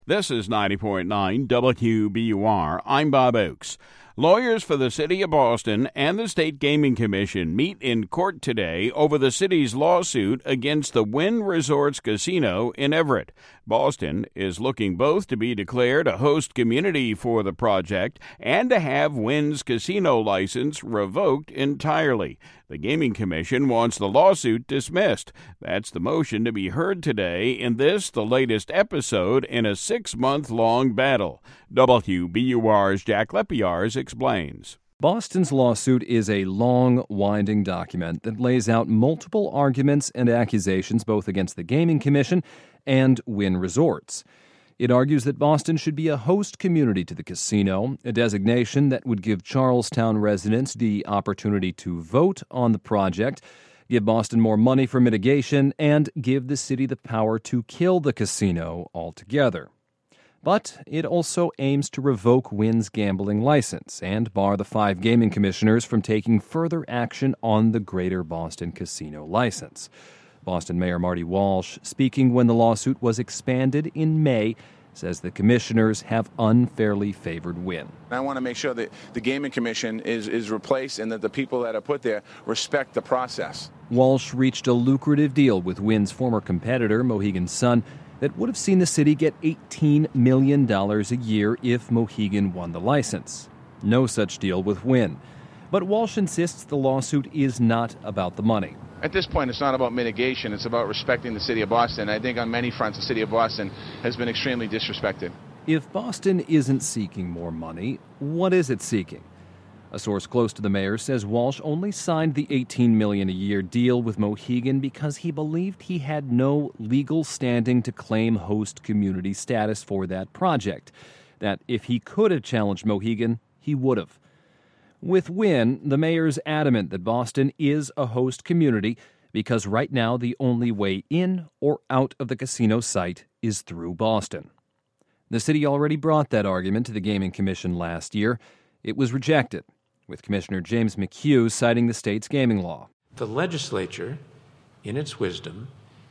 This is 90.9 WBUR. I'm Bob Oakes. Lawyers for the City of Boston and the State Gaming Commission meet in court today over the city's lawsuit against the Wynn Resorts Casino in Everett. Boston is looking both to be declared a host community for the project and to have Wynn's casino license revoked entirely. The Gaming Commission wants the lawsuit dismissed. That's the motion to be heard today in this, the latest episode in a 6-month-long battle. WBUR's Jack Lepiarz explains. Boston's lawsuit is a long, winding document that lays out multiple arguments and accusations both against the Gaming Commission and Wynn Resorts. It argues that Boston should be a host community to the casino, a designation that would give Charlestown residents the opportunity to vote on the project, give Boston more money for mitigation, and give the city the power to kill the casino altogether. But it also aims to revoke Wynn's gambling license and bar the 5 gaming commissioners from taking further action on the Greater Boston Casino license. Boston Mayor Marty Walsh, speaking when the lawsuit was expanded in May, says the commissioners have unfairly favored Wynn. I want to make sure that the Gaming Commission is replaced and that the people that are put there respect the process. Walsh reached a lucrative deal with Wynn's former competitor, Mohegan Sun, that would have seen the city get $18 million a year if Mohegan won the license. No such deal with Wynn. But Walsh insists the lawsuit is not about the money. At this point, it's not about mitigation. It's about respecting the city of Boston. I think on many fronts, the city of Boston has been extremely disrespected. If Boston isn't seeking more money, what is it seeking? A source close to the mayor says Walsh only signed the $18 million a year deal with Mohegan because he believed he had no legal standing to claim host community status for that project. That if he could have challenged Mohegan, he would have. With Wynn, the mayor's adamant that Boston is a host community because right now the only way in or out of the casino site is through Boston. The city already brought that argument to the Gaming Commission last year. It was rejected, with Commissioner James McHugh citing the state's gaming law. The legislature, in its wisdom,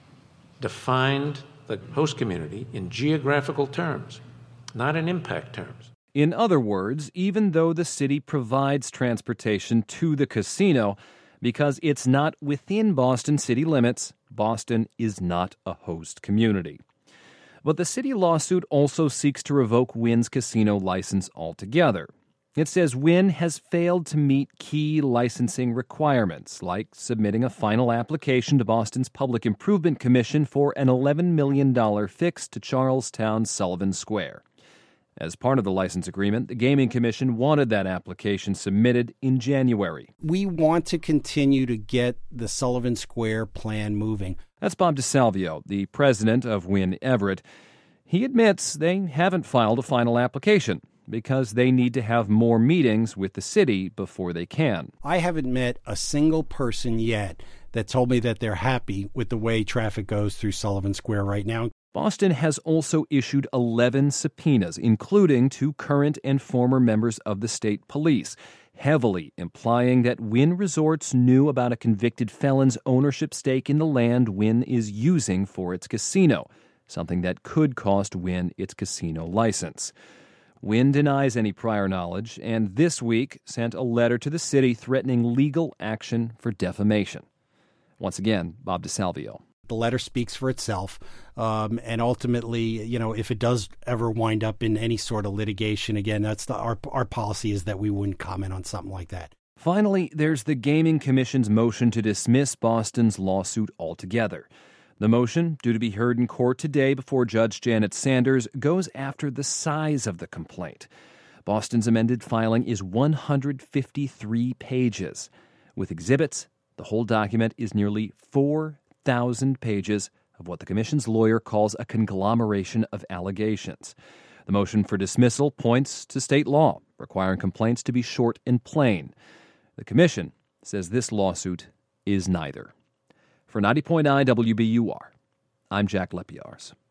defined the host community in geographical terms, not in impact terms. In other words, even though the city provides transportation to the casino, because it's not within Boston city limits, Boston is not a host community. But the city lawsuit also seeks to revoke Wynn's casino license altogether. It says Wynn has failed to meet key licensing requirements, like submitting a final application to Boston's Public Improvement Commission for an $11 million fix to Charlestown Sullivan Square. As part of the license agreement, the Gaming Commission wanted that application submitted in January. We want to continue to get the Sullivan Square plan moving. That's Bob DeSalvio, the president of Wynn Everett. He admits they haven't filed a final application because they need to have more meetings with the city before they can. I haven't met a single person yet that told me that they're happy with the way traffic goes through Sullivan Square right now. Boston has also issued 11 subpoenas, including 2 current and former members of the state police, heavily implying that Wynn Resorts knew about a convicted felon's ownership stake in the land Wynn is using for its casino, something that could cost Wynn its casino license. Wynn denies any prior knowledge, and this week sent a letter to the city threatening legal action for defamation. Once again, Bob DeSalvio. The letter speaks for itself, and ultimately, if it does ever wind up in any sort of litigation, again, that's our policy is that we wouldn't comment on something like that. Finally, there's the Gaming Commission's motion to dismiss Boston's lawsuit altogether. The motion, due to be heard in court today before Judge Janet Sanders, goes after the size of the complaint. Boston's amended filing is 153 pages. With exhibits, the whole document is nearly 4,000 pages of what the commission's lawyer calls a conglomeration of allegations. The motion for dismissal points to state law, requiring complaints to be short and plain. The commission says this lawsuit is neither. For 90.9 WBUR, I'm Jack Lepiarz.